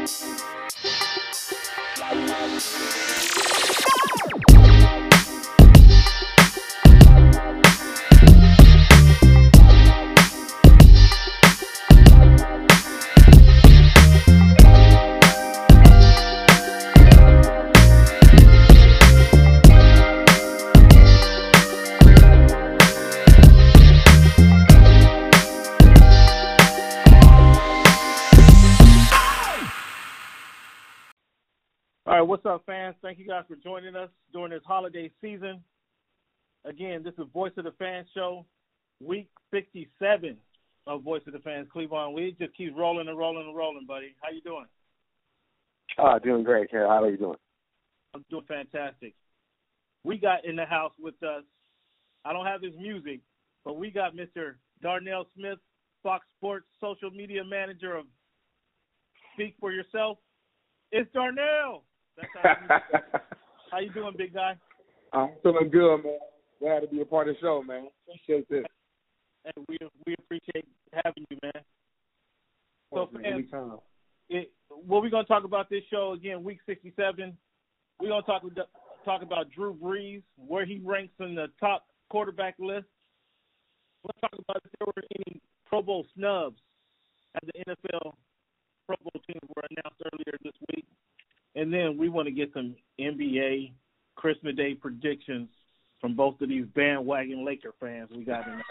All right, what's up, fans? Thank you guys for joining us during this holiday season. Again, this is Voice of the Fans Show, week 67 of Voice of the Fans, Cleveland. We just keep rolling and rolling and rolling, buddy. How you doing? Doing great, Carol. How are you doing? I'm doing fantastic. We got in the house with us, I don't have his music, but we got Mr. Darnell Smith, Fox Sports social media manager of Speak for Yourself. It's Darnell. That's how you doing, big guy? I'm feeling good, man. Glad to be a part of the show, man. Appreciate this. And we appreciate having you, man. So, fans, what we're going to talk about this show, again, week 67, we're going to talk about Drew Brees, where he ranks in the top quarterback list. We'll talk about if there were any Pro Bowl snubs as the NFL Pro Bowl teams were announced earlier this week. And then we want to get some NBA Christmas Day predictions from both of these bandwagon Laker fans we got in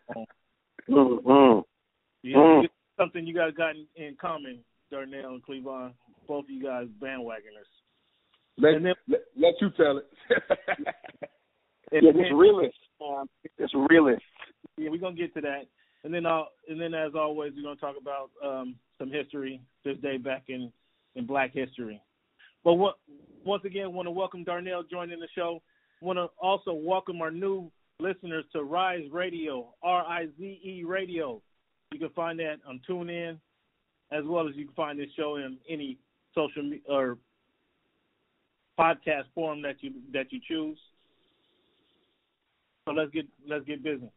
there. Something you guys got in common, Darnell and Cleveland. Both of you guys bandwagoners. Let you tell it. It's realist. It's realist. Yeah, we're gonna get to that. And then as always, we're gonna talk about some history this day back in Black history. But once again, want to welcome Darnell joining the show. Want to also welcome our new listeners to Rise Radio, RIZE Radio. You can find that on TuneIn, as well as you can find this show in any social or podcast forum that you choose. So let's get busy.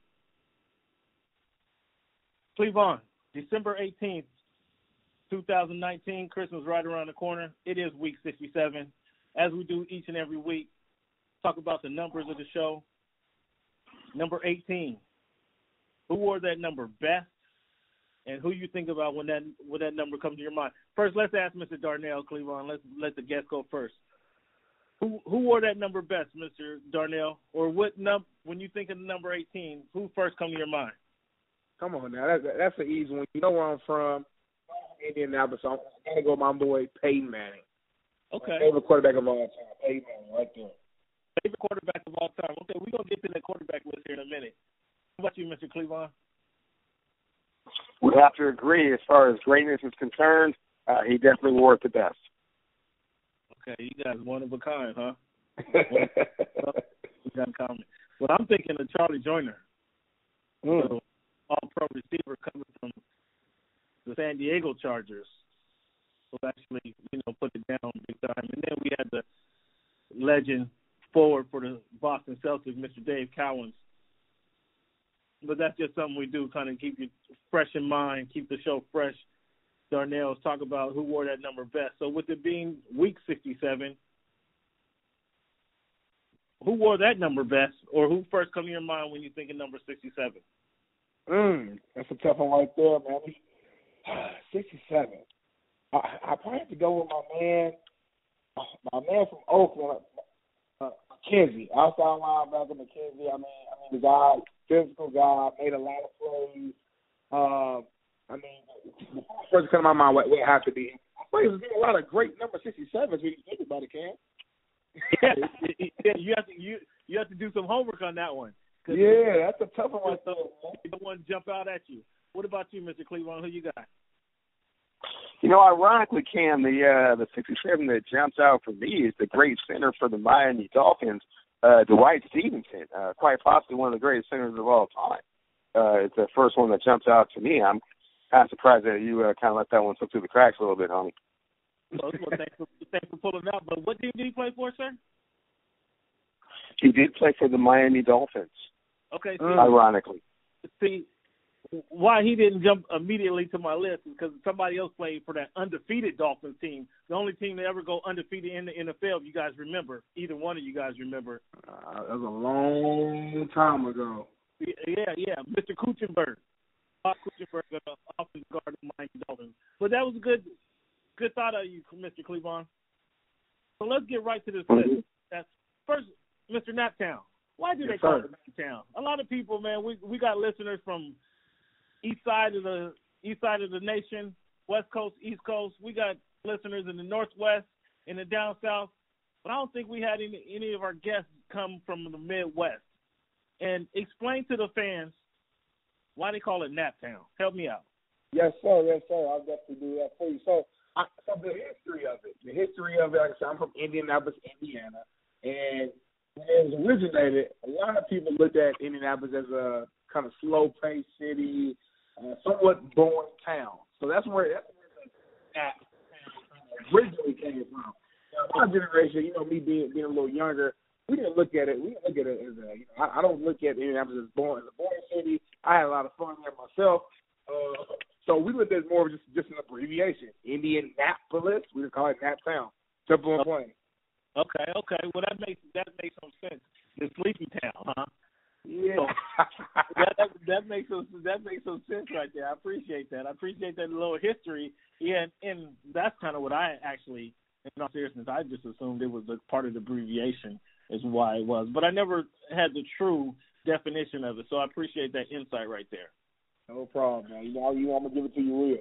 Cleveland, December 18th, 2019, Christmas right around the corner. It is week 67. As we do each and every week, talk about the numbers of the show. Number 18. Who wore that number best? And who you think about when that number comes to your mind? First, let's ask Mr. Darnell, Cleveland. Let's let the guest go first. Who wore that number best, Mr. Darnell? Or what when you think of the number 18, who first comes to your mind? Come on now, that's an easy one. You know where I'm from, Indianapolis. So I'm gonna go with my boy Peyton Manning. Okay. My favorite quarterback of all time, Peyton Manning, right there. Favorite quarterback of all time. Okay, we're gonna get to that quarterback list here in a minute. How about you, Mr. Cleveland? We have to agree, as far as greatness is concerned, he definitely wore it the best. Okay, you guys one of a kind, huh? We got in common. Well, I'm thinking of Charlie Joyner. So, all-pro receiver coming from the San Diego Chargers. So actually, put it down big time. And then we had the legend forward for the Boston Celtics, Mr. Dave Cowens. But that's just something we do, kind of keep you fresh in mind, keep the show fresh. Darnell's talk about who wore that number best. So with it being week 67, who wore that number best, or who first come to your mind when you think of number 67? That's a tough one right there, man. 67. I probably have to go with my man from Oakland, McKenzie, outside linebacker McKenzie. I mean, the guy, physical guy, made a lot of plays. The first come to my mind would have to be. I think there's a lot of great number 67s when you think about it, Cam. Yeah, you have to do some homework on that one. Yeah, that's a tough one. You don't want to jump out at you. What about you, Mr. Cleveland? Who you got? Ironically, Cam, the 67 that jumps out for me is the great center for the Miami Dolphins, Dwight Stevenson, quite possibly one of the greatest centers of all time. It's the first one that jumps out to me. I'm kind of surprised that you kind of let that one slip through the cracks a little bit, homie. Well, thanks for pulling out. But what team did he play for, sir? He did play for the Miami Dolphins. Okay. Ironically. See, why he didn't jump immediately to my list is because somebody else played for that undefeated Dolphins team, the only team to ever go undefeated in the NFL. If you guys remember, either one of you guys remember. That was a long time ago. Yeah, Mr. Kuchenberg. Bob Kuchenberg, offensive guard of the Miami Dolphins. But that was a good thought of you, Mr. Cleavon. So let's get right to this list. That's first, Mr. Naptown. Why do they call it Naptown? A lot of people, man, we got listeners from east side of the nation, West Coast, East Coast. We got listeners in the Northwest, in the down south. But I don't think we had any of our guests come from the Midwest. And explain to the fans why they call it Naptown. Help me out. Yes, sir. I'll definitely do that for you. So the history of it, like I said, I'm from Indianapolis, Indiana. And when it was originated, a lot of people looked at Indianapolis as a kind of slow-paced city, somewhat boring town. So that's where the Nap originally came from. Now, my generation, me being a little younger, we didn't look at it as I don't look at Indianapolis as a boring city. I had a lot of fun there myself. So we looked at it more of just an abbreviation. Indianapolis, we would call it Naptown. Simple and plain. Okay. Well, that makes some sense. The sleepy town, huh? Yeah. So that makes some sense right there. I appreciate that. I appreciate that little history. Yeah, and that's kind of what I actually, in all seriousness, I just assumed it was a part of the abbreviation is why it was. But I never had the true definition of it. So I appreciate that insight right there. No problem, man. I'm going to give it to you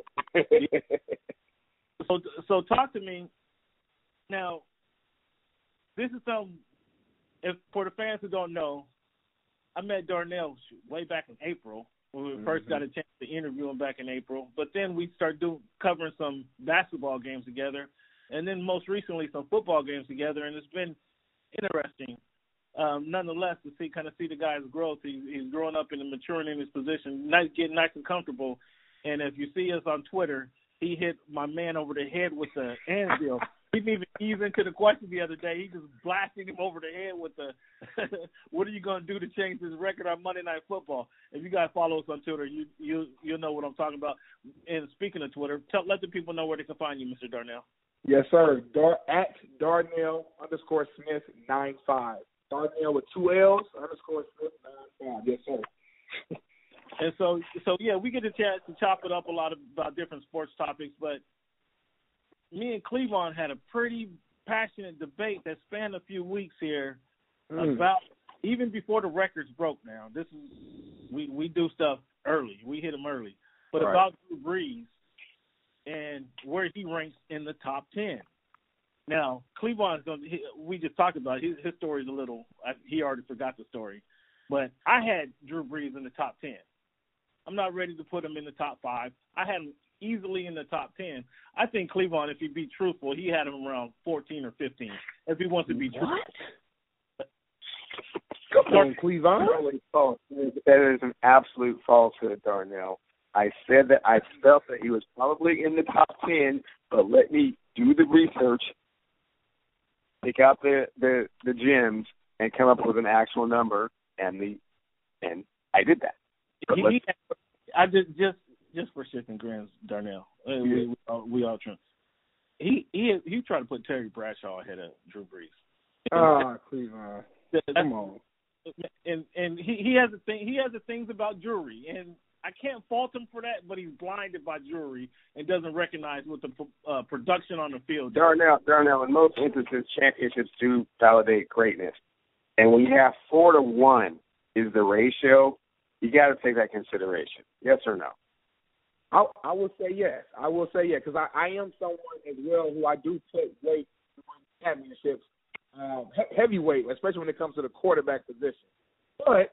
real. So talk to me. Now, this is something, if for the fans who don't know, I met Darnell way back in April when we first got a chance to interview him back in April. But then we started covering some basketball games together, and then most recently some football games together, and it's been interesting. Nonetheless, to see the guy's growth. He's growing up and maturing in his position, getting nice and comfortable. And if you see us on Twitter, he hit my man over the head with the anvil. He didn't even ease into the question the other day. He just blasted him over the head with the what are you going to do to change this record on Monday Night Football? If you guys follow us on Twitter, you'll know what I'm talking about. And speaking of Twitter, let the people know where they can find you, Mr. Darnell. Yes, sir. At Darnell_Smith 95. Darnell with 2 L's _Smith 95. Yes, sir. And so yeah, we get a chance to chop it up a lot about different sports topics, but me and Cleavon had a pretty passionate debate that spanned a few weeks here about even before the records broke. Now, this is we do stuff early. We hit them early, but right. About Drew Brees and where he ranks in the top 10. Now, Cleavon's we just talked about it. His story's a little. He already forgot the story, but I had Drew Brees in the top 10. I'm not ready to put him in the top 5. I had him easily in the top 10. I think Cleavon, if he be truthful, he had him around 14 or 15. If he wants to be truthful. Come on, Cleavon. That is an absolute falsehood, Darnell. I said that I felt that he was probably in the top 10, but let me do the research, pick out the gems, and come up with an actual number, and I did that. I just for shits and grins, Darnell. We all try. He tried to put Terry Bradshaw ahead of Drew Brees. Cleavon, come on. And he has the thing. He has the things about jewelry, and I can't fault him for that. But he's blinded by jewelry and doesn't recognize what the production on the field. Darnell, in most instances, championships do validate greatness, and when you have 4-1 is the ratio, you got to take that consideration. Yes or no? I will say yes. Because I am someone as well who I do put weight in championships, heavyweight, especially when it comes to the quarterback position. But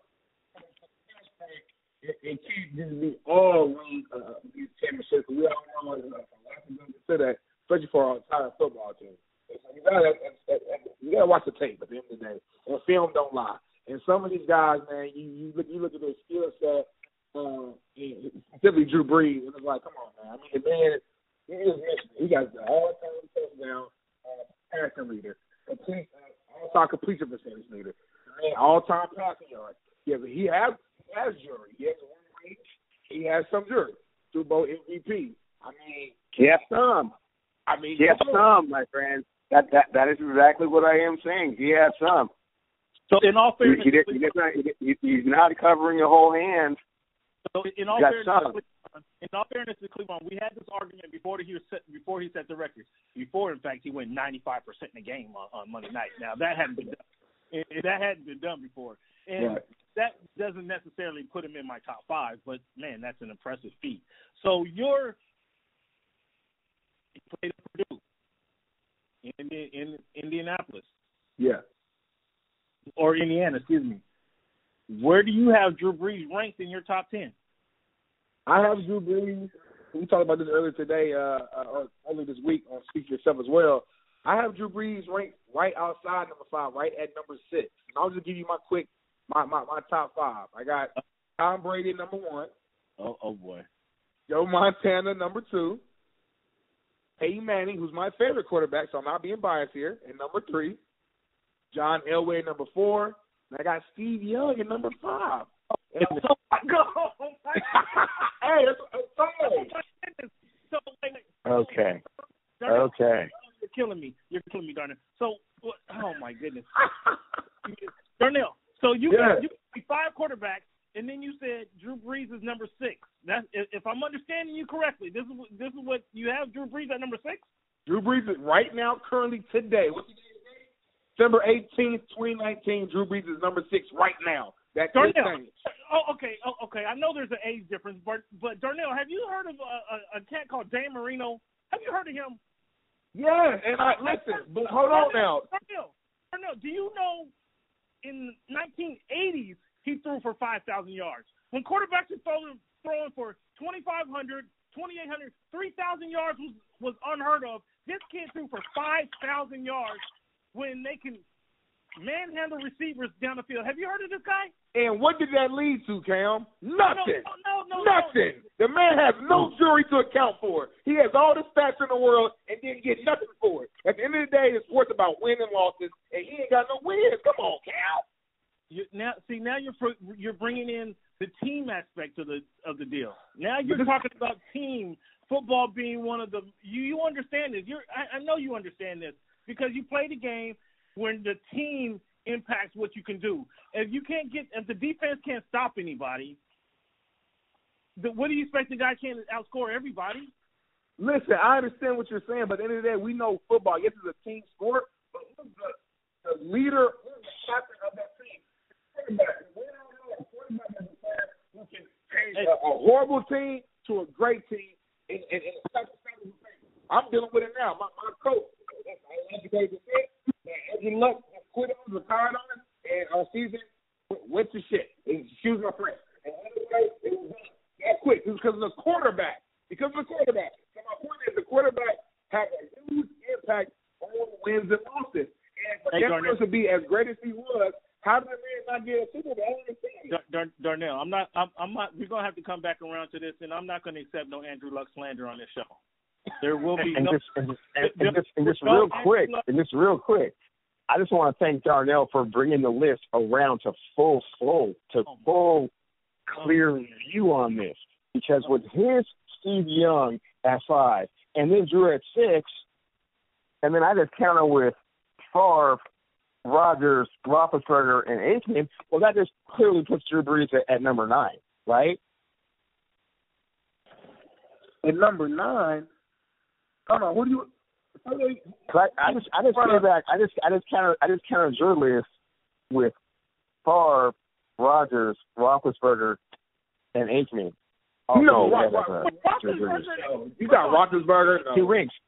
it can't just be all these championships. We all know a lot of them consider that, especially for our entire football team. So you gotta watch the tape at the end of the day. And film don't lie. And some of these guys, man, you look at their skill set. Specifically Drew Brees, and it's like, come on, man. I mean, the man, he got the all-time touchdown passing leader, all-time completion percentage leader, all-time passing yard. Yeah, but he has jury. He has 1 range. he has some jury. Super Bowl MVP. I mean, he has some. He has some, my friend. That is exactly what I am saying. He has some. So in all fairness, he's not covering the whole hand. So in all fairness to Cleveland, we had this argument before he set the record. Before, in fact, he went 95% in the game on Monday night. Now that hadn't been done. That hadn't been done before, and that doesn't necessarily put him in my top 5. But man, that's an impressive feat. So you played at Purdue in Indianapolis. Yeah. Or Indiana, excuse me. Where do you have Drew Brees ranked in your top 10? I have Drew Brees. We talked about this earlier today, or earlier this week on Speak for Yourself as well. I have Drew Brees ranked right outside number 5, right at number 6. And I'll just give you my top 5. I got Tom Brady at number 1. Oh boy. Joe Montana number 2. Peyton Manning, who's my favorite quarterback, so I'm not being biased here, at number 3. John Elway at number 4. And I got Steve Young at number 5. Hey, that's so, okay. Darnell, okay. You're killing me, Darnell. So, oh my goodness, Darnell. So you got 5 quarterbacks, and then you said Drew Brees is number 6. That's if I'm understanding you correctly. This is what you have Drew Brees at number 6. Drew Brees is right now, currently today. What's the date? December 18th, 2019. Drew Brees is number 6 right now. That's Darnell. Okay. I know there's an age difference, but Darnell, have you heard of a cat called Dan Marino? Have you heard of him? Yeah, and listen, but hold on now. Darnell, do you know in the 1980s he threw for 5,000 yards? When quarterbacks are throwing for 2,500, 2,800, 3,000 yards was unheard of. This kid threw for 5,000 yards when they can manhandle receivers down the field. Have you heard of this guy? And what did that lead to, Cam? Nothing. No. Nothing. The man has no jury to account for. He has all the stats in the world and didn't get nothing for it. At the end of the day, it's worth about wins and losses, and he ain't got no wins. Come on, Cam. Now you're bringing in the team aspect of the deal. Now you're talking about team football being one of the. You understand this. I know you understand this because you play the game when the team impacts what you can do. If the defense can't stop anybody, what do you expect the guy can't outscore everybody? Listen, I understand what you're saying, but at the end of the day, we know football. Yes, it's a team sport, but who's the leader, who's the captain of that team? Quarterback. We don't know a quarterback is a player who can change a horrible team to a great team in I'm dealing with it now. My coach, I educated Andrew Luck quit on, retired on it, and our season went to shit. Excuse my friend. And anyway, it was that quick. It was because of the quarterback. So my point is the quarterback had a huge impact on wins and losses. And for him to be as great as he was, how did the man not get a Super Bowl? I don't understand. Darnell, I'm not. We're gonna have to come back around to this, and I'm not gonna accept no Andrew Luck slander on this show. There will be just real quick. I just want to thank Darnell for bringing the list around to full clear view on this. Because with his Steve Young at 5, and then Drew at 6, and then I just counter with Favre, Rodgers, Roethlisberger, and Aikman, well, that just clearly puts Drew Brees at number 9, right? At number 9, come on, what do you? I just came back. I just counted your list with Favre, Rodgers, Roethlisberger, and Aikman. No, you got Roethlisberger. No. Two rings,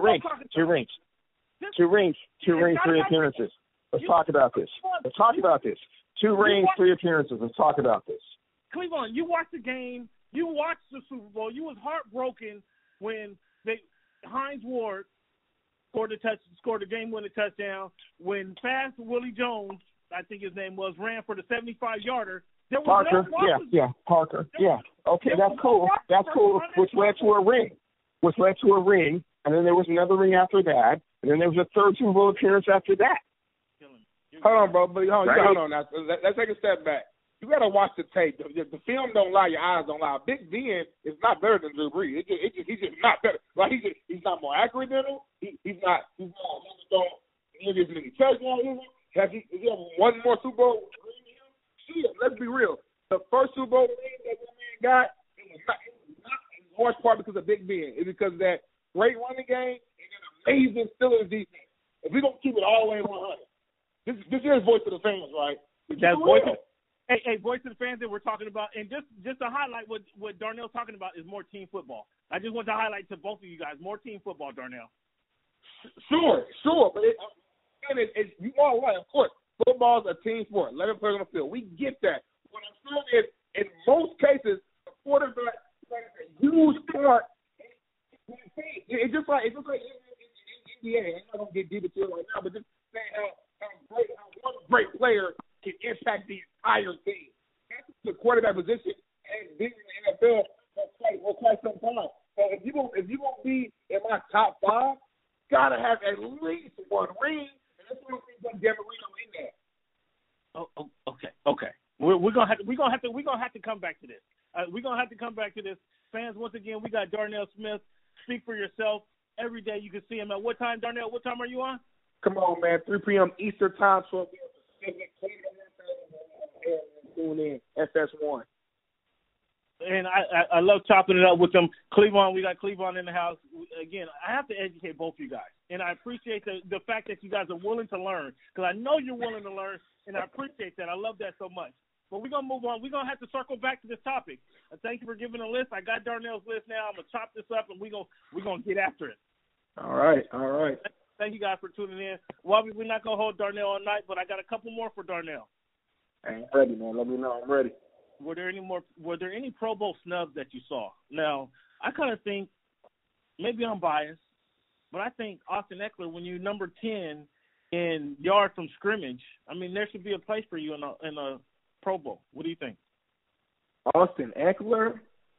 3 appearances. Let's talk about this. 2 rings, 3 appearances. Let's talk about this. Cleveland, you watched the game. You watched the Super Bowl. You was heartbroken when Hines Ward scored a game-winning touchdown. When Fast Willie Jones, I think his name was, ran for the 75-yarder. There was Parker, Parker. Okay, that's cool. Which led to a ring. And then there was another ring after that. And then there was a 3rd Super Bowl appearance after that. Hold on, bro. Hold on now. Let's take a step back. you got to watch the tape. The film don't lie, your eyes don't lie. Big Ben is not better than Drew Brees. He's just not better. Like he's not more accurate than him. He's not thrown as many touchdowns. Has he ever won more Super Bowl than him? Shit, let's be real. The first Super Bowl that man got, it was not in large part because of Big Ben. It's because of that great running game and an amazing Steelers defense. If we're going to keep it all the way 100, this is voice of the fans, right? That's voice. Hey, voice of the fans that we're talking about, and just to highlight what Darnell's talking about is more team football. I just want to highlight to both of you guys more team football, Darnell. Sure, but you are right. Of course, football is a team sport. 11 players on the field. We get that. What I'm saying is, in most cases, the quarterback plays a huge part. It's just like in NBA. I'm not gonna get deep into it right now, but just saying how one great player can impact the entire team. That's the quarterback position and being in the NFL for quite some time. So if you gonna be in my top 5, gotta have at least one ring, and that's what I'm going to get Marino in there. Okay. We're gonna have to come back to this. We're gonna have to come back to this. Fans, once again, we got Darnell Smith. Speak for yourself. Every day you can see him at what time, Darnell? What time are you on? Come on, man. 3 p.m. Eastern time, 12 p.m. Tune in, FS1. And I love chopping it up with them. Cleavon, we got Cleavon in the house. Again, I have to educate both of you guys. And I appreciate the fact that you guys are willing to learn, because I know you're willing to learn, and I appreciate that. I love that so much. But we're going to move on. We're going to have to circle back to this topic. Thank you for giving a list. I got Darnell's list now. I'm going to chop this up, and we're going to get after it. All right. Thank you guys for tuning in. Well, we're not going to hold Darnell all night, but I got a couple more for Darnell. I'm ready, man. Let me know. I'm ready. Were there any Pro Bowl snubs that you saw? Now, I kind of think, maybe I'm biased, but I think Austin Ekeler, when you're number 10 in yard from scrimmage, I mean, there should be a place for you in a Pro Bowl. What do you think? Austin Ekeler?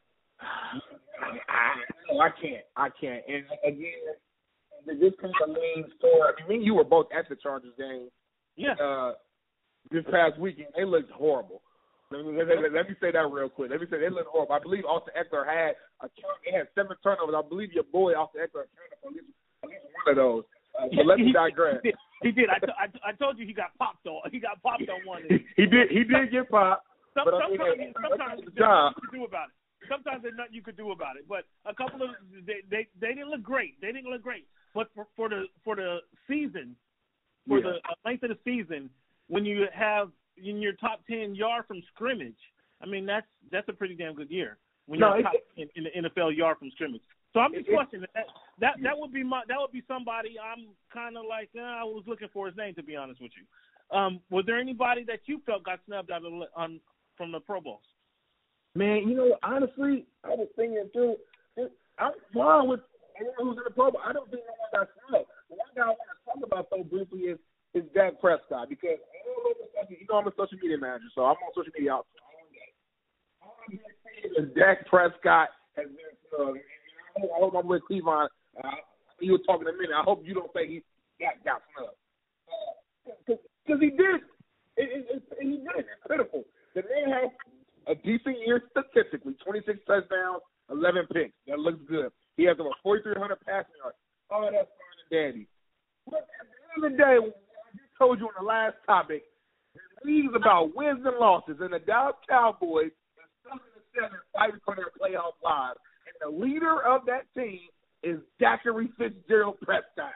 I can't. And again, this kind of leans toward. I mean, you were both at the Chargers game. Yeah. This past weekend, they looked horrible. Let me say that real quick. They looked horrible. I believe Austin Ekeler had 7 turnovers. I believe your boy Austin Ekeler accounted for at least one of those. But let me digress. He did. I told you he got popped on. He got popped on one. He did get popped. Sometimes there's nothing you could do about it. Sometimes there's nothing you could do about it. But a couple of they didn't look great. But for the season, the length of the season, when you have in your top 10 yard from scrimmage, I mean that's a pretty damn good year when you're top in the NFL yard from scrimmage. So I'm just questioning that would be somebody I'm kind of like I was looking for his name, to be honest with you. Was there anybody that you felt got snubbed out from the Pro Bowls? Man, honestly, I was thinking too. I'm fine with anyone who's in the Pro Bowl. I don't think no one got snubbed. The one guy I want to talk about so briefly is Dak Prescott, because I'm a social media manager, so I'm on social media all I'm saying is Dak Prescott has been snubbed. I hope I'm with Cleavon. You were talking a minute. I hope you don't say he got snubbed. Because he did. He did. It's pitiful. The man has a decent year statistically, 26 touchdowns, 11 picks. That looks good. He has over 4,300 passing yards. Oh, that's fine and dandy. But at the end of the day, I just told you on the last topic, the league is about wins and losses, and the Dallas Cowboys are 7-7 fighting for their playoff lives. And the leader of that team is Zachary Fitzgerald Prescott.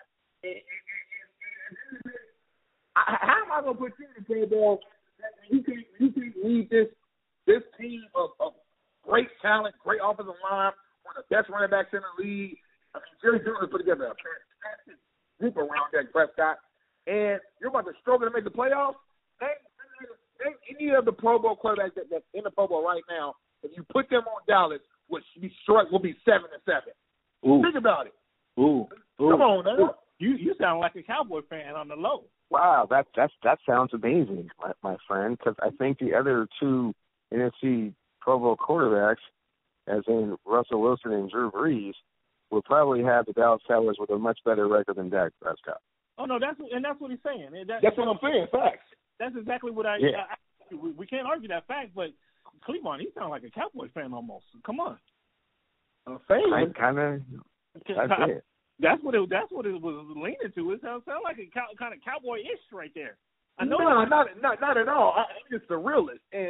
How am I going to put you in the table? You can lead this team of great talent, great offensive line, one of the best running backs in the league. I mean, Jerry Jones put together a fantastic group around Dak Prescott, and you're about to struggle to make the playoffs. Ain't any of the Pro Bowl quarterbacks that's in the Pro Bowl right now, if you put them on Dallas, will be 7-7. Ooh. Think about it. Ooh. Come on, man. You sound like a Cowboy fan on the low. Wow, that sounds amazing, my friend. Because I think the other two NFC Pro Bowl quarterbacks, as in Russell Wilson and Drew Brees, will probably have the Dallas Cowboys with a much better record than Dak Prescott. Oh no, that's what he's saying. That's what I'm saying. Facts. That's exactly what I We can't argue that fact, but Cleveland, he sounds like a Cowboy fan almost. Come on. A fan? I kind of. That's what it was leaning to. It sounds like a kind of cowboy-ish right there. I know. No, not at all. I'm just a realist, and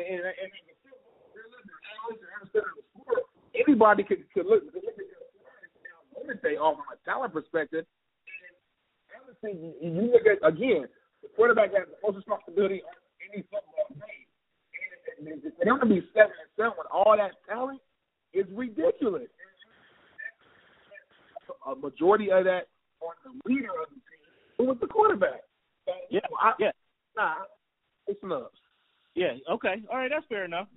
anybody could look at what they offer from a talent perspective. And honestly, you look at again, the quarterback has the most responsibility on any football team, and for them to be 7-7 with all that talent is ridiculous. A majority of that on the leader of the team, who was the quarterback. So, it's snubs. Yeah. Okay. All right. That's fair enough.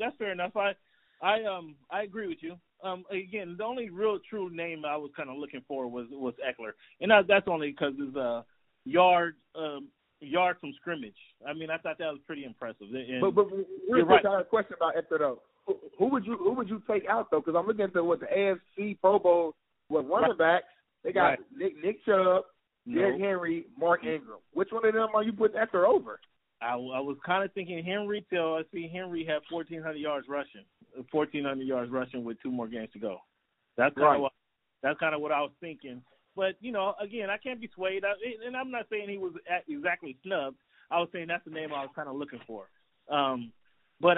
I agree with you. Again, the only real true name I was kind of looking for was Eckler, and that's only because his yard from scrimmage. I mean, I thought that was pretty impressive. And but real quick, I have a question about Eckler though. Who would you take out though? Because I'm looking at the AFC Pro Bowl with running backs. They got Nick Chubb, Derrick Henry, Mark Ingram. Which one of them are you putting Eckler over? I was kind of thinking Henry till I see Henry have 1,400 yards rushing. 1,400 yards rushing with 2 more games to go. That's kind of what I was thinking. But, again, I can't be swayed. And I'm not saying he was exactly snubbed. I was saying that's the name I was kind of looking for. But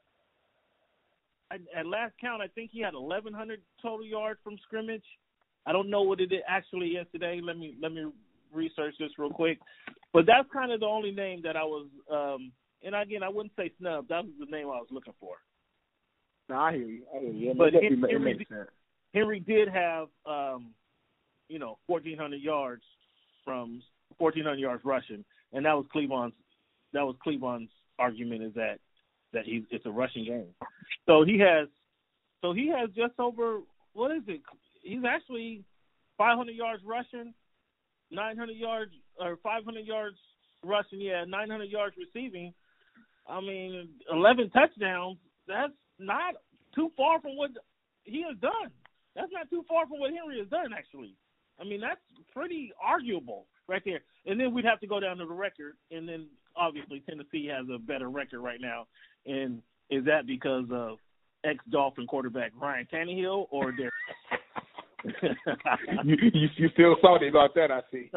at last count, I think he had 1,100 total yards from scrimmage. I don't know what it actually is today. Let me research this real quick. But that's kind of the only name that I was and again, I wouldn't say snub. That was the name I was looking for. No, I hear you. Yeah, but Henry did have 1,400 yards from 1,400 yards rushing, and that was Cleveland's argument is that it's a rushing game. So he has just over, what is it? He's actually 500 yards rushing, 900 yards or 500 yards rushing. Yeah, 900 yards receiving. I mean, 11 touchdowns. That's not too far from what he has done. That's not too far from what Henry has done, actually. I mean, that's pretty arguable right there. And then we'd have to go down to the record, and then obviously Tennessee has a better record right now. And is that because of ex-Dolphin quarterback Ryan Tannehill or their you feel salty about that, I see.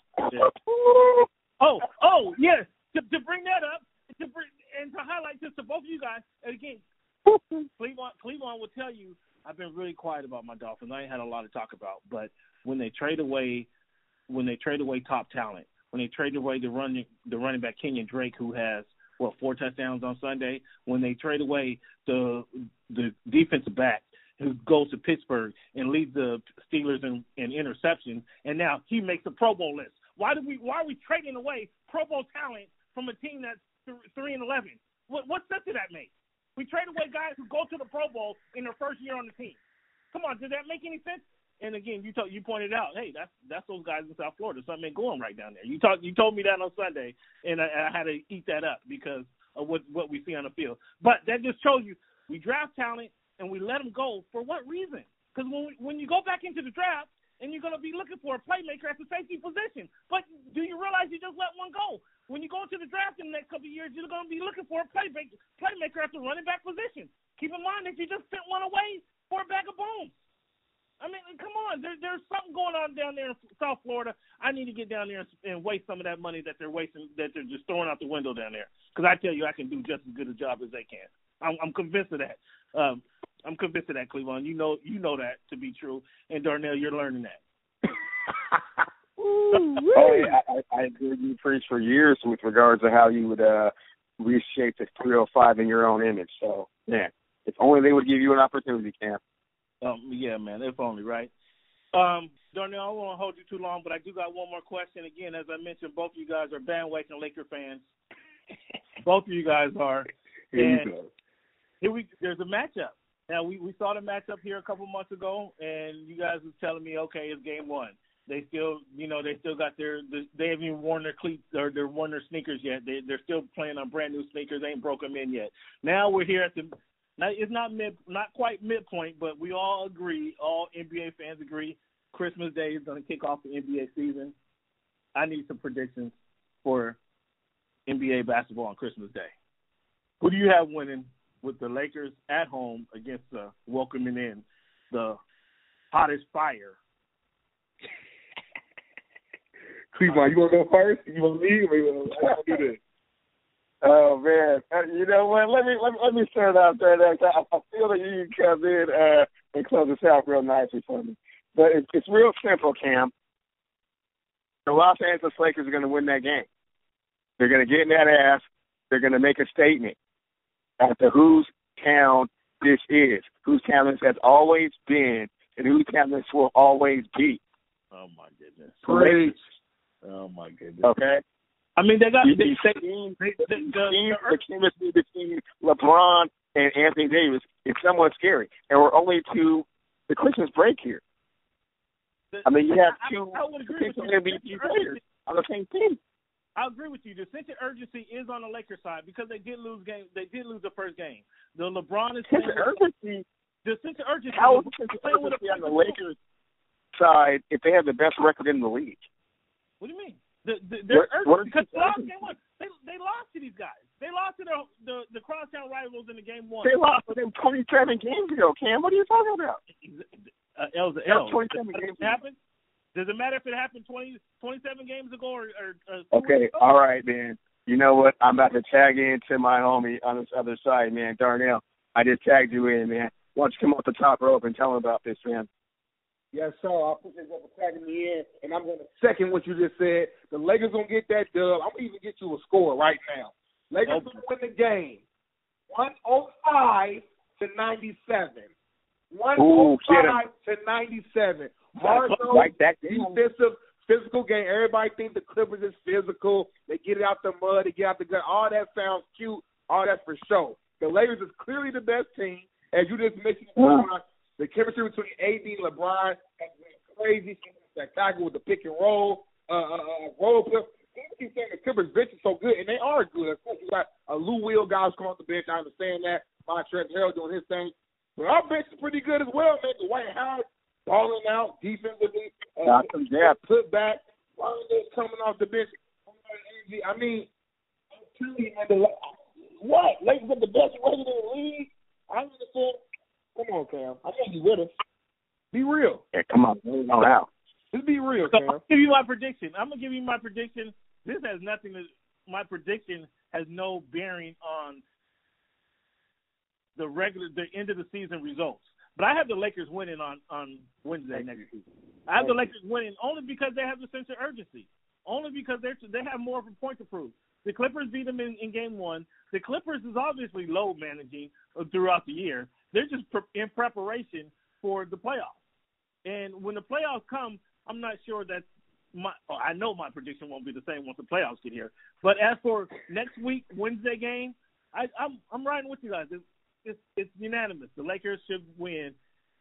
Oh, yes. To bring that up, and to highlight this to both of you guys, again, Cleveland will tell you I've been really quiet about my Dolphins. I ain't had a lot to talk about, but when they trade away top talent, when they trade away the running back Kenyon Drake, who has 4 touchdowns on Sunday, when they trade away the defensive back who goes to Pittsburgh and leads the Steelers in interceptions, and now he makes the Pro Bowl list. Why are we trading away Pro Bowl talent from a team that's 3-11? What sense did that make? We trade away guys who go to the Pro Bowl in their first year on the team. Come on, does that make any sense? And again, you pointed out, hey, that's those guys in South Florida. Something ain't going right down there. You told me that on Sunday, and I had to eat that up because of what we see on the field. But that just shows you we draft talent and we let them go for what reason? Because when you go back into the draft and you're going to be looking for a playmaker at the safety position, but do you realize you just let one go? When you go into the draft in the next couple of years, you're going to be looking for a playmaker at the running back position. Keep in mind that you just sent one away for a bag of bones. I mean, come on. There's something going on down there in South Florida. I need to get down there and waste some of that money that they're wasting, that they're just throwing out the window down there. Because I tell you, I can do just as good a job as they can. I'm convinced of that. I'm convinced of that, Cleveland. You know that to be true. And Darnell, you're learning that. I heard you preach for years with regards to how you would reshape the 305 in your own image. So, yeah, if only they would give you an opportunity, Cam. Yeah, man, if only, right? Darnell, I won't hold you too long, but I do got one more question. Again, as I mentioned, both of you guys are bandwagon Laker fans. Both of you guys are. Here you go. There's a matchup. Now, we saw the matchup here a couple months ago, and you guys was telling me, okay, it's game one. They still got they haven't even worn their cleats or they're worn their sneakers yet. They're still playing on brand new sneakers. They ain't broke them in yet. Now we're here at it's not quite midpoint, but we all agree, all NBA fans agree, Christmas Day is going to kick off the NBA season. I need some predictions for NBA basketball on Christmas Day. Who do you have winning with the Lakers at home against welcoming in the hottest fire? Cleveland, you want to go first? You want me? Or you want to do this? Oh man, you know what? Let me start out there. I feel that you can come in and close this out real nicely for me. But it's real simple, Cam. The Los Angeles Lakers are going to win that game. They're going to get in that ass. They're going to make a statement as to whose town this is, whose town this has always been, and whose town this will always be. Oh my goodness! Great. Oh my goodness! Okay. I mean, they got the chemistry between LeBron and Anthony Davis is somewhat scary, and we're only to the Christmas break here. I mean, you have two potential MVP players on the same team. I agree with you. The sense of urgency is on the Lakers side because they did lose the first game. The LeBron is sense of urgency. The sense of urgency. How is the sense of urgency on the Lakers side if they have the best record in the league? What do you mean? They're urgent because they lost to these guys. They lost to the crosstown rivals in the game one. They lost to them 27 games ago, Cam. What are you talking about? L's a L. 27 games happen? Does it matter if it happened 27 games ago or okay, all right, man. You know what? I'm about to tag into my homie on this other side, man. Darnell, I just tagged you in, man. Why don't you come off the top rope and tell him about this, man? Yes, sir. I'll put this up for tagging me in, and I'm going to second what you just said. The Lakers going to get that dub. I'm going to even get you a score right now. Lakers going to win the game 105 to 97. 105 to 97. Hard like that defensive, physical game. Everybody thinks the Clippers is physical. They get it out the mud. They get out the gut. All that sounds cute. All that for sure. The Lakers is clearly the best team. As you just mentioned, the chemistry between AD and LeBron has been crazy, spectacular with the pick and roll, role play. People keep saying the Clippers bench is so good, and they are good. Of course, you got a Lou Will guy who's coming off the bench. I understand that. Montrezl Harrell doing his thing. But our bench is pretty good as well, man. Dwight Howard balling out defensively. Put back. Rondo coming off the bench. I mean, I'm telling you, man, what? Lakers are the best record in the league? I understand. Come on, Cam. I can't be with us. Be real. Yeah, come on. No doubt. Just be real, so Cam. I'll give you my prediction. I'm going to give you my prediction. This has nothing to – my prediction has no bearing on the end of the season results. But I have the Lakers winning on Wednesday next week. I have the Lakers winning only because they have the sense of urgency. Only because they have more of a point to prove. The Clippers beat them in game one. The Clippers is obviously low managing throughout the year. They're just in preparation for the playoffs. And when the playoffs come, I'm not sure that I know my prediction won't be the same once the playoffs get here. But as for next week, Wednesday game, I'm riding with you guys. It's unanimous. The Lakers should win.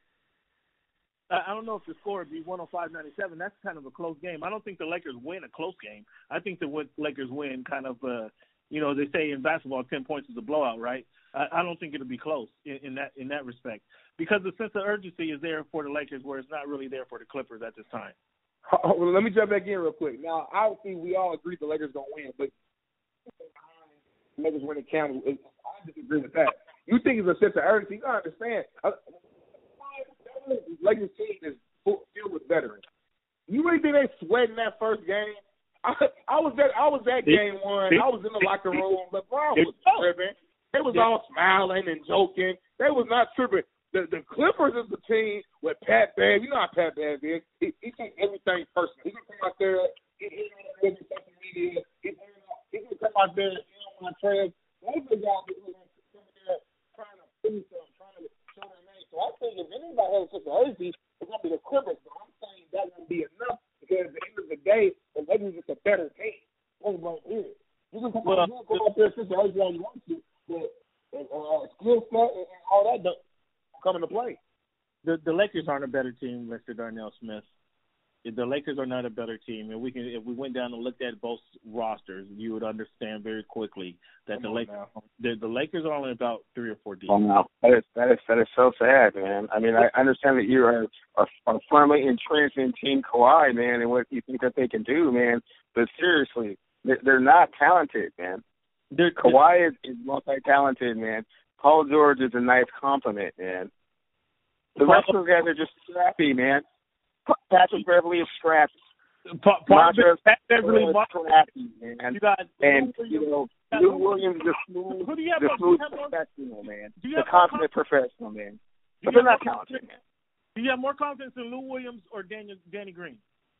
I don't know if the score would be 105-97. That's kind of a close game. I don't think the Lakers win a close game. I think the Lakers win kind of, they say in basketball, 10 points is a blowout, right? I don't think it'll be close in that respect because the sense of urgency is there for the Lakers where it's not really there for the Clippers at this time. Well, let me jump back in real quick. Now, obviously, we all agree the Lakers going to win, but the Lakers winning count. I disagree with that. You think it's a sense of urgency? I understand. The Lakers team is filled with veterans. You really think they sweating that first game? I was at game one. I was in the locker room. LeBron was tripping. They was all smiling and joking. They was not tripping. The Clippers is the team with Pat Bev. You know how Pat Bev is. He takes everything personal. He's gonna come out there. He's on social media. He's gonna come out there. Montrezl. Those are guys who are coming there trying to prove something, trying to show their name. So I think if anybody has such an urgency, it's gonna be the Clippers. But I'm saying that won't be enough because at the end of the day, the Lakers is a better team. That's right here. You can come out there such an urgency all you want to, but skill set and all that don't come into play. The Lakers aren't a better team, Mr. Darnell Smith. The Lakers are not a better team, and if we went down and looked at both rosters, you would understand very quickly that the Lakers are only about 3 or 4 deep. Oh no, that is so sad, man. I mean, I understand that you are firmly entrenched in Team Kawhi, man, and what you think that they can do, man. But seriously, they're not talented, man. Kawhi is multi-talented, man. Paul George is a nice compliment, man. The rest of the guys are just scrappy, man. Patrick Beverly is scrappy. Patrick Beverly is scrappy, man. Lou Williams is the smooth professional, man. The confident professional, man. But they're not talented, man. Do you have more confidence in Lou Williams or Danny Green?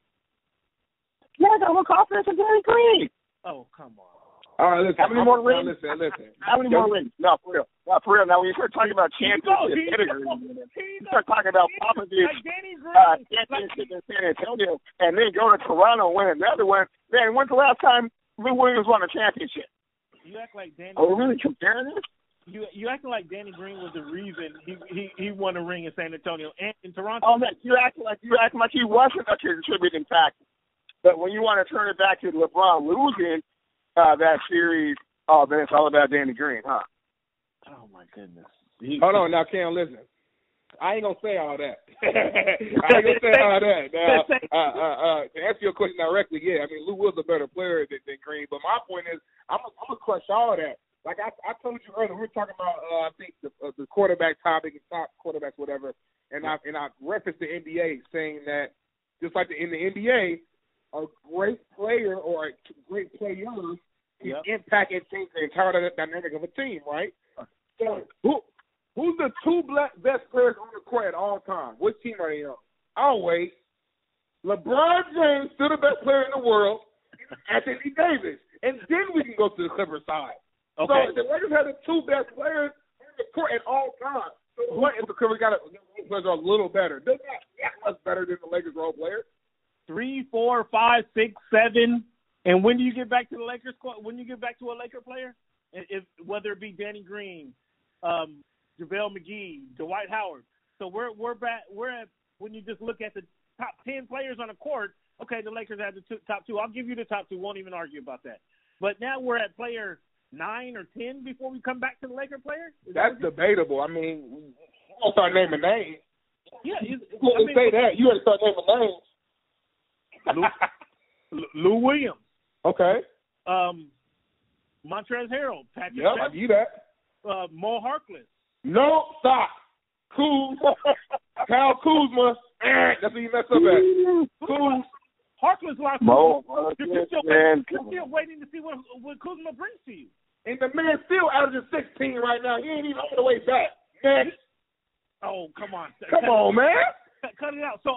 Yeah, I got more confidence in Danny Green. Oh, come on. All right, listen. How many more rings? Listen. How many more rings? No, for real. Now, when you start talking about championship pedigree, you start talking about Popovich championship in San Antonio, and then go to Toronto and win another one. Man, when's the last time Lou Williams won a championship? You act like Danny. Are we really comparing this? You acting like Danny Green was the reason he won a ring in San Antonio and in Toronto. Oh man, you acting like he wasn't a contributing factor. But when you want to turn it back to LeBron losing that series, oh then it's all about Danny Green, huh? Oh my goodness. Hold on now, Cam. Listen, I ain't gonna say all that. I ain't gonna say all that. Now, to answer your question directly, yeah, I mean Lou was a better player than Green, but my point is, I'm gonna crush all that. Like I told you earlier, we were talking about I think the quarterback topic and top quarterbacks, whatever, and I referenced the NBA saying that just like in the NBA, a great player or a great players can impact and change the entire dynamic of a team, right? So who's the two best players on the court at all time? Which team are they on? I'll wait. LeBron James, still the best player in the world, Anthony Davis, and then we can go to the Clippers side. Okay. So the Lakers have the two best players on the court at all times. So what if the Clippers players are a little better? They're not that much better than the Lakers role players. 3, 4, 5, 6, 7. And when do you get back to the Lakers? When you get back to a Laker player, whether it be Danny Green, JaVale McGee, Dwight Howard. So we're at when you just look at the top 10 players on the court. Okay, the Lakers have the top 2. I'll give you the top 2. Won't even argue about that. But now we're at player 9 or 10 before we come back to the Laker player? That's debatable. I mean, you gonna start naming names. Yeah, say that. You gotta start naming names. Lou Williams. Okay. Montrezl Harrell. Patrick. Yep, I give you that. Mo Harkless. No, stop. Kyle Kuzma. That's what you messed up at. Kuz. Harkless lost. Mo. You're still waiting to see what Kuzma brings to you. And the man's still averaging 16 right now. He ain't even all the way back. Next. Oh, come on. Come on, man. Cut it out. So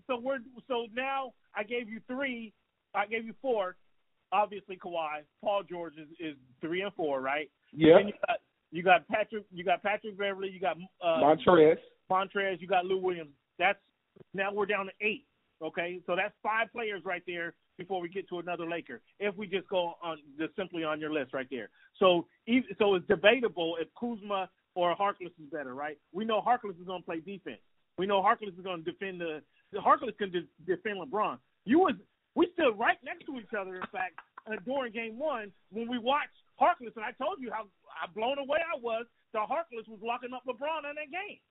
now I gave you 3. I gave you 4. Obviously, Kawhi. Paul George is 3 and 4, right? Yeah. And you got Patrick. You got Patrick Beverly. You got Montrez. You got Lou Williams. Now we're down to 8. Okay, so that's 5 players right there before we get to another Laker. If we just go on just simply on your list right there, so it's debatable if Kuzma or Harkless is better, right? We know Harkless is going to play defense. We know Harkless is going to defend Harkless can defend LeBron. We stood right next to each other. In fact, during Game 1 when we watched Harkless, and I told you how blown away I was that Harkless was locking up LeBron in that game.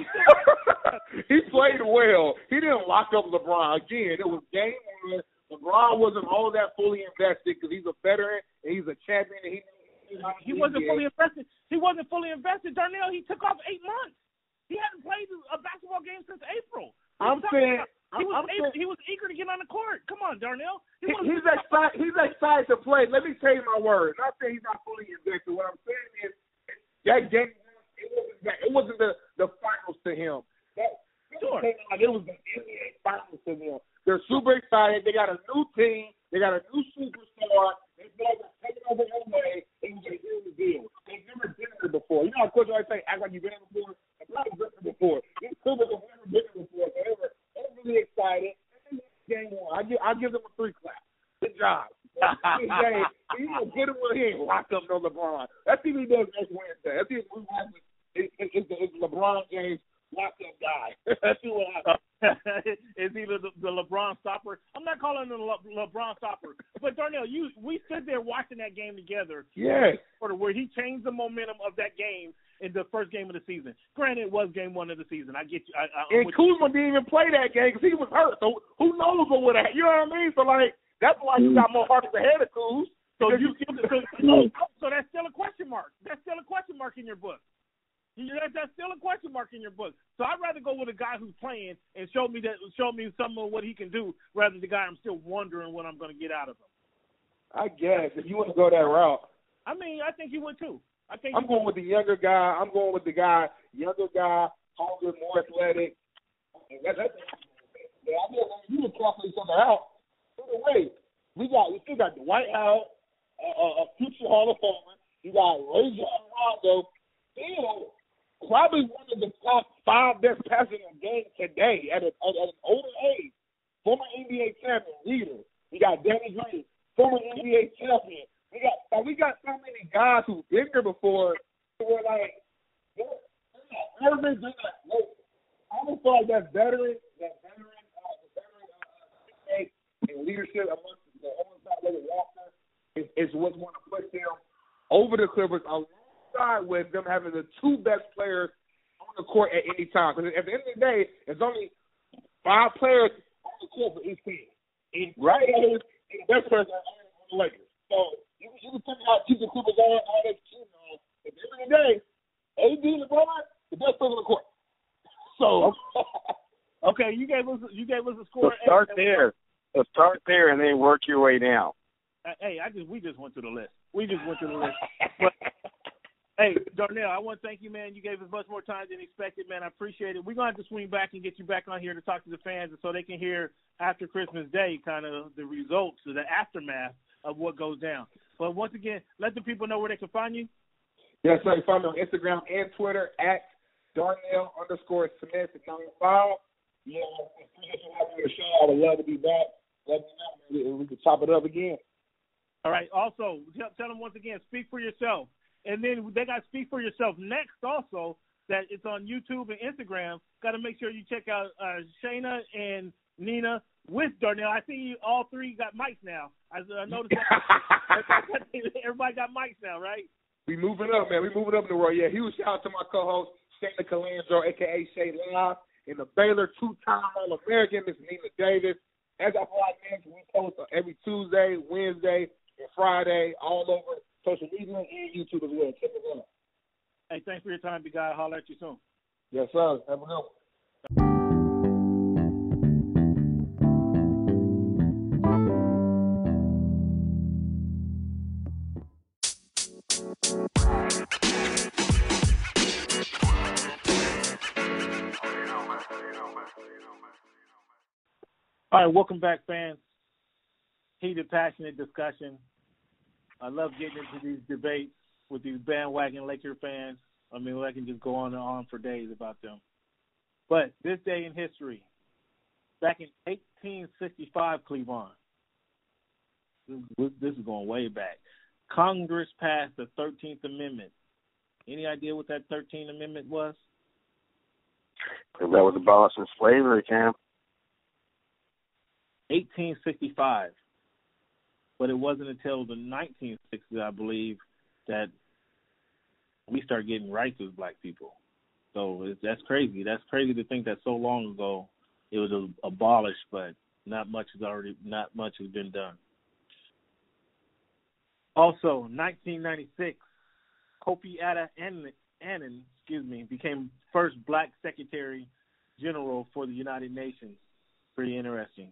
He played well. He didn't lock up LeBron. Again, it was Game 1. LeBron wasn't all that fully invested because he's a veteran and he's a champion. And he wasn't fully invested. He wasn't fully invested. Darnell, he took off 8 months. He hadn't played a basketball game since April. He was eager to get on the court. Come on, Darnell. He's excited to play. Let me tell you my word. Not saying he's not fully invested. What I'm saying is that game. It wasn't the finals to him. Sure. It was the NBA finals to them. They're super excited. They got a new team. They got a new superstar. They feel like they're taking over LA. It was a huge deal. They've never been there before. You know how Coach always say, act like you've been there before? I've never been there before. These Cougars have never been there before. So they were overly excited. Game 1. I'll give them a 3 clap. Good job. He's gonna get him when he ain't locked up no LeBron. That's what he does next Wednesday. That's what it's LeBron James locked up guy. That's what happens. Is he the LeBron stopper? I'm not calling him the LeBron stopper. But Darnell, we stood there watching that game together. Yes. Where he changed the momentum of that game in the first game of the season. Granted, it was Game 1 of the season. I get you. And Kuzma didn't even play that game because he was hurt. So who knows what would have? You know what I mean? So that's why you got more Harkless ahead of Kuz. So that's still a question mark. That's still a question mark in your book. That's still a question mark in your book. So I'd rather go with a guy who's playing and show me some of what he can do, rather than the guy I'm still wondering what I'm going to get out of him. I guess if you want to go that route. I mean, I think you would too. I'm going with the younger guy. I'm going with the younger guy, hungry, more athletic. You can cancel each other out. Either way, we still got Dwight Howard, a future Hall of Famer. You got Rajon Rondo, still probably one of the top 5 best passers in the game today at an older age. Former NBA champion, leader. You got Danny Green, former NBA champion. We got so many guys who've been here before who were like, I almost feel like that veteran and leadership amongst the alongside Walker is what's going to push them over the Clippers alongside with them having the 2 best players on the court at any time. Because at the end of the day, there's only 5 players on the court for each team. And right now, the best players are on the Lakers. So you can tell me how to keep the Clippers on, all that team on. At the end of the day, AD and LeBron, the best players on the court. So okay, you gave us a score. So start there. So start there and then work your way down. Hey, we just went through the list. But, hey, Darnell, I want to thank you, man. You gave us much more time than expected, man. I appreciate it. We're going to have to swing back and get you back on here to talk to the fans so they can hear after Christmas Day kind of the results or the aftermath of what goes down. But once again, let the people know where they can find you. Yes, sir. You find me on Instagram and Twitter at Darnell_Smith95. Yeah, appreciate you having me on the show. I would love to be back. Let me know. We can chop it up again. All right. Also, tell them once again, speak for yourself. And then they got to speak for yourself next also, that it's on YouTube and Instagram. Got to make sure you check out Shayna and Nina with Darnell. I see you all 3 got mics now. I noticed that. Everybody got mics now, right? We moving up, man. We moving up in the world. Yeah, huge shout out to my co-host, Shayna Calandro, a.k.a. Shay Live, and the Baylor 2-time All-American, Miss Nina Davis. As I mentioned, we post every Tuesday, Wednesday, and Friday all over social media and YouTube as well. Check it out. Hey, thanks for your time, big guy. I'll holler at you soon. Yes, sir. Have a good one. All right, welcome back, fans. Heated, passionate discussion. I love getting into these debates with these bandwagon Laker fans. I mean, I can just go on and on for days about them. But this day in history, back in 1865, Cleveland, this is going way back, Congress passed the 13th Amendment. Any idea what that 13th Amendment was? That was abolishing slavery, Cam. 1865. But it wasn't until the 1960s, I believe, that we start getting rights as black people. So that's crazy. That's crazy to think that so long ago it was abolished, but not much has been done. Also, 1996, Kofi Annan, became first black Secretary General for the United Nations. Pretty interesting.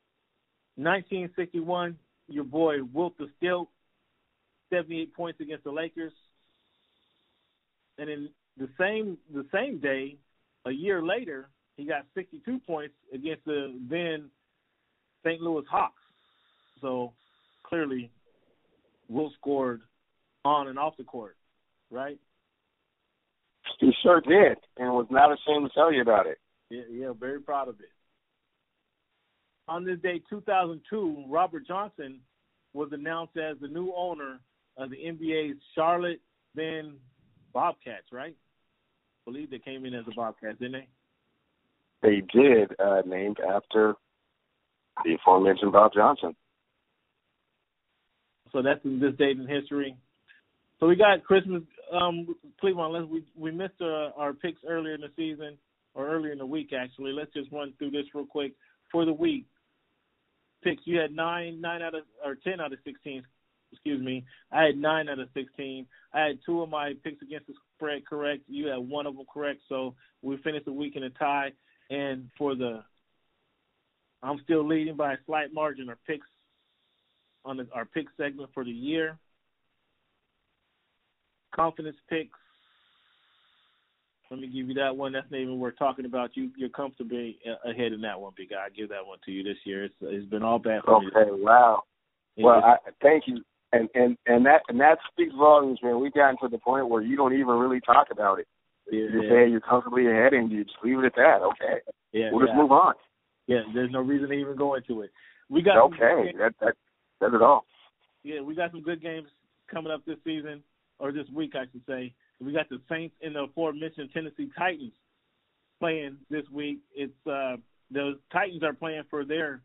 1961, your boy Wilt the Stilt, 78 points against the Lakers. And in the same day, a year later, he got 62 points against the then St. Louis Hawks. So clearly, Wilt scored on and off the court, right? He sure did, and was not ashamed to tell you about it. Yeah, very proud of it. On this day, 2002, Robert Johnson was announced as the new owner of the NBA's Charlotte then Bobcats, right? I believe they came in as the Bobcats, didn't they? They did, named after the aforementioned Bob Johnson. So that's this date in history. So we got Christmas, Cleveland. We missed our picks earlier in the season, or earlier in the week, actually. Let's just run through this real quick. For the week, picks, you had 10 out of 16 I had 9 out of 16. I had 2 of my picks against the spread correct. You had 1 of them correct. So we finished the week in a tie. And I'm still leading by a slight margin. Our picks on our pick segment for the year. Confidence picks. Let me give you that one. That's not even worth talking about. You're comfortably ahead in that one, big guy. I give that one to you this year. It's been all bad for me. Okay, wow. Well, thank you. And that speaks volumes, man. We've gotten to the point where you don't even really talk about it. You say you're comfortably ahead, and you just leave it at that. Okay. Yeah. We'll just move on. Yeah. There's no reason to even go into it. We got That says it all. Yeah, we got some good games coming up this season, or this week, I should say. We got the Saints and the aforementioned Tennessee Titans playing this week. It's the Titans are playing for their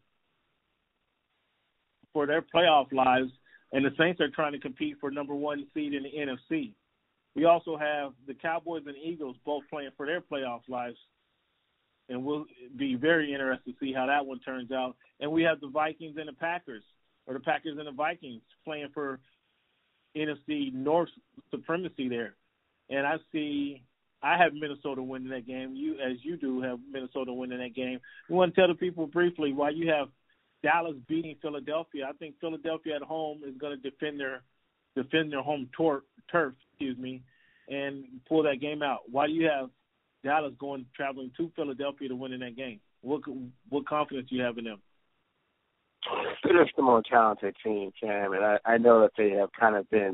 playoff lives, and the Saints are trying to compete for number 1 seed in the NFC. We also have the Cowboys and Eagles both playing for their playoff lives, and we'll be very interested to see how that one turns out. And we have the Vikings and the Packers, or the Packers and the Vikings, playing for NFC North supremacy there. And I have Minnesota winning that game. You have Minnesota winning that game. We want to tell the people briefly why you have Dallas beating Philadelphia. I think Philadelphia at home is going to defend their home turf, and pull that game out. Why do you have Dallas traveling to Philadelphia to win in that game? What confidence do you have in them? They're just the more talented team, Cam, and I know that they have kind of been,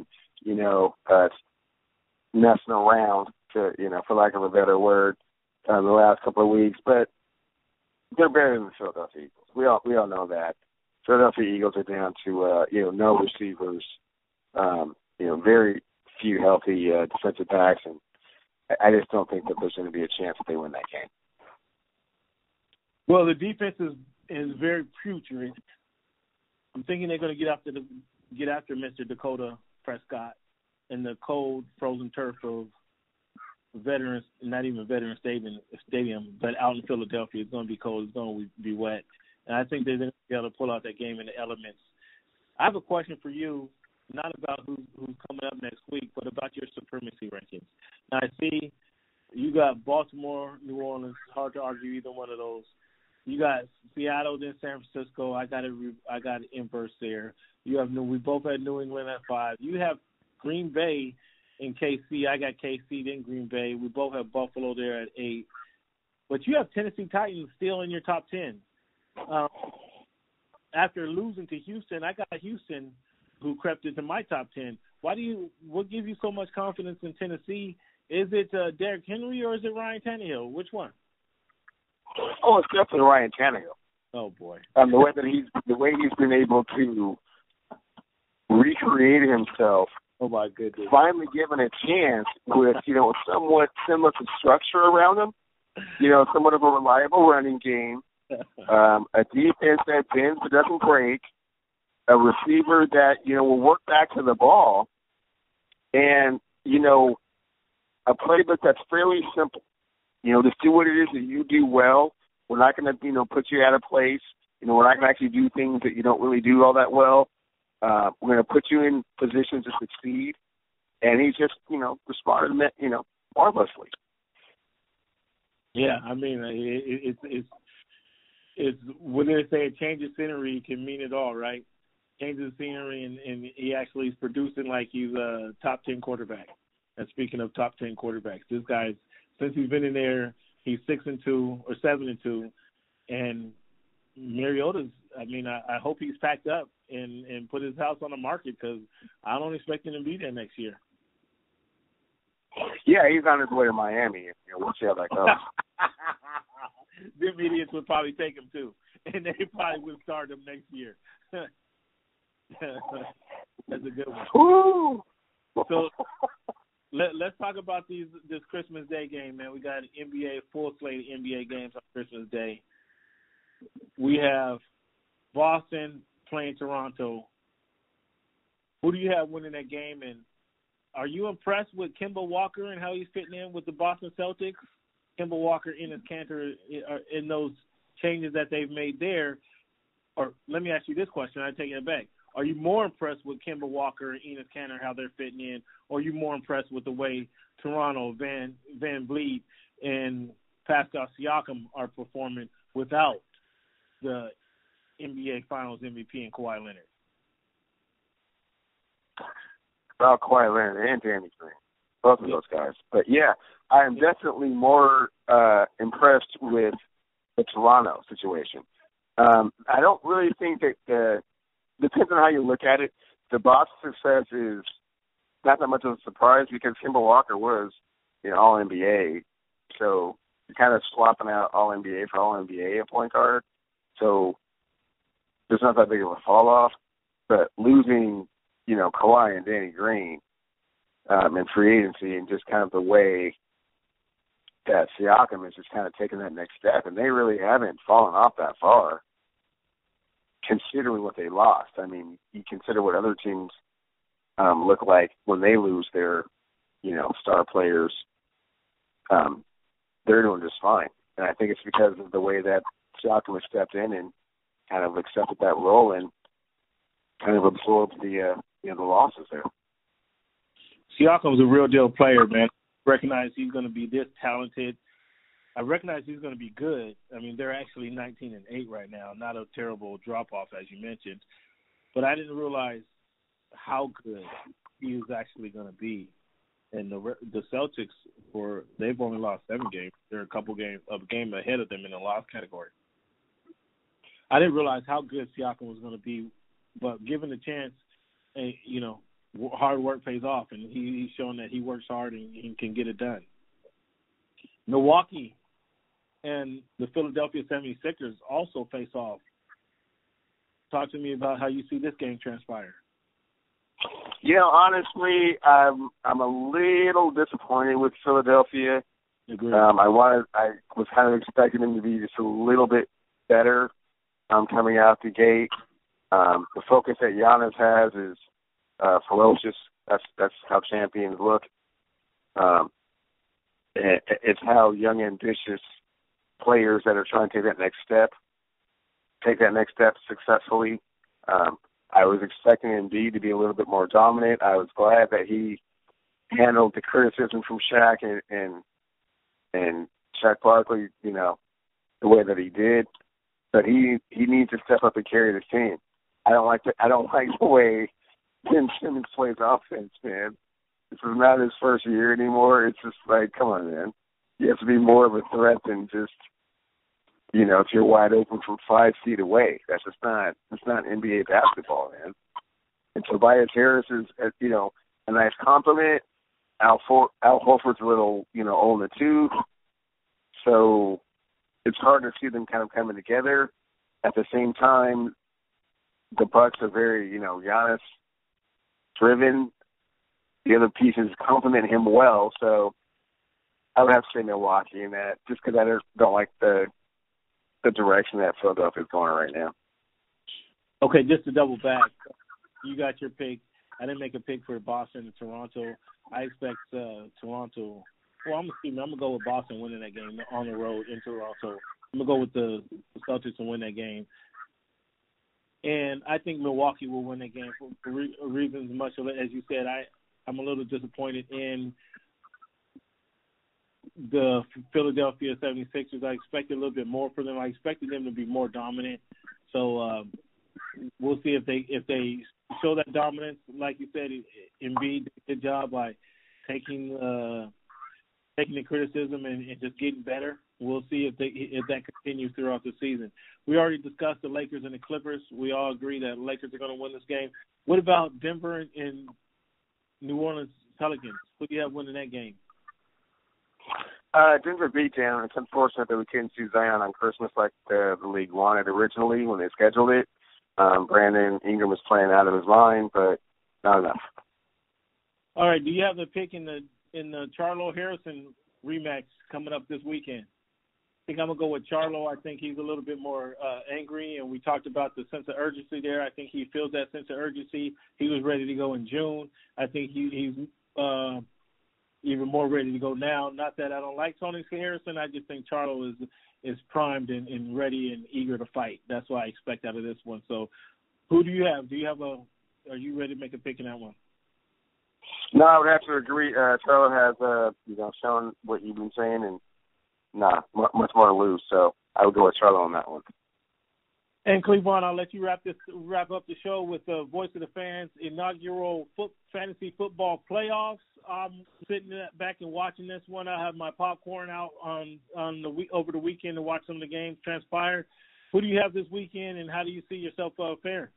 messing around, for lack of a better word, the last couple of weeks, but they're better than the Philadelphia Eagles. We all know that. Philadelphia Eagles are down to no receivers, very few healthy defensive backs, and I just don't think that there's going to be a chance that they win that game. Well, the defense is very putrid. I'm thinking they're going to get after Mr. Dakota Prescott in the cold, frozen turf of Veterans, not even Veterans Stadium, but out in Philadelphia. It's going to be cold. It's going to be wet. And I think they're going to be able to pull out that game in the elements. I have a question for you, not about who's coming up next week, but about your supremacy rankings. Now, I see you got Baltimore, New Orleans. Hard to argue either one of those. You got Seattle, then San Francisco. I got an inverse there. We both had New England at 5. You have Green Bay and KC. I got KC, then Green Bay. We both have Buffalo there at 8. But you have Tennessee Titans still in your top 10. After losing to Houston, I got Houston, who crept into my top 10. What gives you so much confidence in Tennessee? Is it Derrick Henry or is it Ryan Tannehill? Which one? Oh, it's definitely Ryan Tannehill. Oh boy! The way he's been able to recreate himself. Oh my goodness! Finally given a chance with somewhat similar to structure around him. Somewhat of a reliable running game, a defense that bends but doesn't break, a receiver that will work back to the ball, and a playbook that's fairly simple. Just do what it is that you do well. We're not going to, put you out of place. We're not going to actually do things that you don't really do all that well. We're going to put you in positions to succeed. And he's just, responded, marvelously. Yeah, I mean, it's when they say a change of scenery can mean it all, right? Change of scenery, and he actually is producing like he's a top 10 quarterback. And speaking of top 10 quarterbacks, this guy's, since he's been in there, he's 6-2 or 7-2, and Mariota's. I mean, I hope he's packed up and put his house on the market because I don't expect him to be there next year. Yeah, he's on his way to Miami. We'll see how that goes. Them idiots would probably take him too, and they probably would start him next year. That's a good one. Woo! So. Let's talk about this Christmas Day game, man. We got full slate of NBA games on Christmas Day. We have Boston playing Toronto. Who do you have winning that game? And are you impressed with Kemba Walker and how he's fitting in with the Boston Celtics? Kemba Walker, Enes Kanter, in those changes that they've made there. or let me ask you this question. I take it back. Are you more impressed with Kemba Walker and Enes Kanter, how they're fitting in, or are you more impressed with the way Toronto, Van Vliet, and Pascal Siakam are performing without the NBA Finals MVP and Kawhi Leonard? About Kawhi Leonard and Danny Green, both of those guys. But, yeah, I am definitely more impressed with the Toronto situation. I don't really think that depends on how you look at it. The Boston success is not that much of a surprise because Kemba Walker was, All-NBA. So you're kind of swapping out All-NBA for All-NBA at point guard. So there's not that big of a fall off. But losing, Kawhi and Danny Green in free agency and just kind of the way that Siakam is just kind of taking that next step, and they really haven't fallen off that far considering what they lost. I mean, you consider what other teams look like when they lose their, star players. They're doing just fine. And I think it's because of the way that Siakam has stepped in and kind of accepted that role and kind of absorbed the losses there. Siakam's a real deal player, man. I recognize he's going to be this talented. I recognize he's going to be good. I mean, they're actually 19-8 right now, not a terrible drop-off, as you mentioned. But I didn't realize how good he was actually going to be. And the Celtics, they've only lost 7 games. They're a game ahead of them in the loss category. I didn't realize how good Siakam was going to be, but given the chance, hard work pays off, and he's shown that he works hard and he can get it done. Milwaukee and the Philadelphia 76ers also face off. Talk to me about how you see this game transpire. Honestly, I'm a little disappointed with Philadelphia. Agreed. I was kind of expecting them to be just a little bit better coming out the gate. The focus that Giannis has is ferocious. That's how champions look. It's how young, ambitious players that are trying to take that next step successfully. I was expecting Embiid to be a little bit more dominant. I was glad that he handled the criticism from Shaq and Shaq Barkley, the way that he did. But he needs to step up and carry the team. I don't like the way Ben Simmons plays offense, man. This is not his first year anymore. It's just like, come on, man. You have to be more of a threat than just, if you're wide open from 5 feet away. That's not NBA basketball, man. And Tobias Harris is, a nice compliment. Al Horford's a little, old in the tooth. So it's hard to see them kind of coming together. At the same time, the Bucks are very, Giannis driven. The other pieces complement him well, so I would have to say Milwaukee in that, just because I don't like the direction that Philadelphia is going right now. Okay, just to double back, you got your pick. I didn't make a pick for Boston and Toronto. I expect Toronto. Well, I'm going to go with Boston winning that game on the road in Toronto. I'm going to go with the Celtics and win that game. And I think Milwaukee will win that game for reasons much of it. As you said, I'm a little disappointed in the Philadelphia 76ers. I expected a little bit more from them. I expected them to be more dominant. So we'll see if they show that dominance. Like you said, Embiid did a good job by taking the criticism and just getting better. We'll see if that continues throughout the season. We already discussed the Lakers and the Clippers. We all agree that the Lakers are going to win this game. What about Denver and New Orleans Pelicans? Who do you have winning that game? Denver beat down. It's unfortunate that we couldn't see Zion on Christmas like the league wanted originally when they scheduled it. Brandon Ingram was playing out of his mind, but not enough. All right. Do you have the pick in the Charlo Harrison rematch coming up this weekend? I think I'm going to go with Charlo. I think he's a little bit more angry, and we talked about the sense of urgency there. I think he feels that sense of urgency. He was ready to go in June. I think he's even more ready to go now. Not that I don't like Tony Harrison. I just think Charlo is primed and ready and eager to fight. That's what I expect out of this one. So, who do you have? Are you ready to make a pick in that one? No, I would have to agree. Charlo has, shown what you've been saying, and much more to lose. So I would go with Charlo on that one. And Cleavon, I'll let you wrap up the show with the Voice of the Fans inaugural fantasy football playoffs. I'm sitting back and watching this one. I have my popcorn out over the weekend to watch some of the games transpire. Who do you have this weekend, and how do you see yourself faring?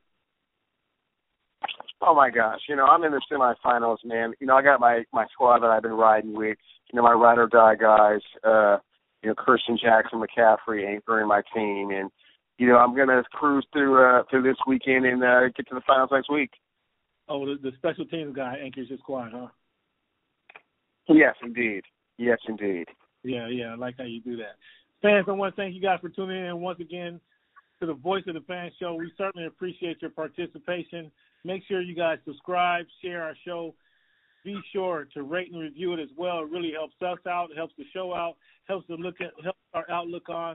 Oh my gosh, I'm in the semifinals, man. I got my squad that I've been riding with. My ride or die guys. Christian Jackson, McCaffrey anchoring my team, and I'm gonna cruise through this weekend and get to the finals next week. Oh, the special teams guy anchors your squad, huh? Yes, indeed. Yes, indeed. Yeah, I like how you do that. Fans, I want to thank you guys for tuning in once again to the Voice of the Fans show. We certainly appreciate your participation. Make sure you guys subscribe, share our show. Be sure to rate and review it as well. It really helps us out. It helps the show out. Helps our outlook on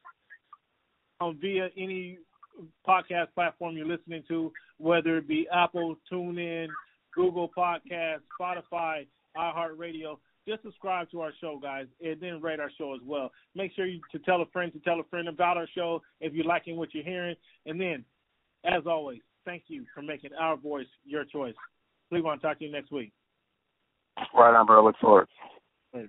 via any podcast platform you're listening to, whether it be Apple, TuneIn, Google Podcasts, Spotify, iHeartRadio. Just subscribe to our show, guys, and then rate our show as well. Make sure to tell a friend about our show if you're liking what you're hearing. And then, as always, thank you for making our voice your choice. Cleavon, talk to you next week. Right on, bro. Look forward. Later.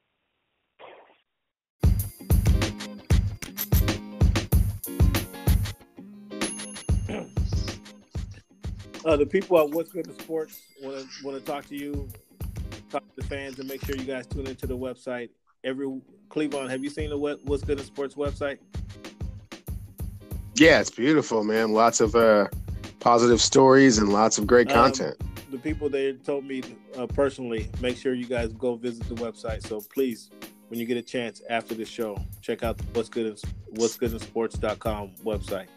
The people at What's Good in Sports want to talk to you, talk to the fans, and make sure you guys tune into the website. Cleavon, have you seen the What's Good in Sports website? Yeah, it's beautiful, man. Lots of positive stories and lots of great content. The people there told me personally, make sure you guys go visit the website. So please, when you get a chance after the show, check out What's Good in Sports.com website.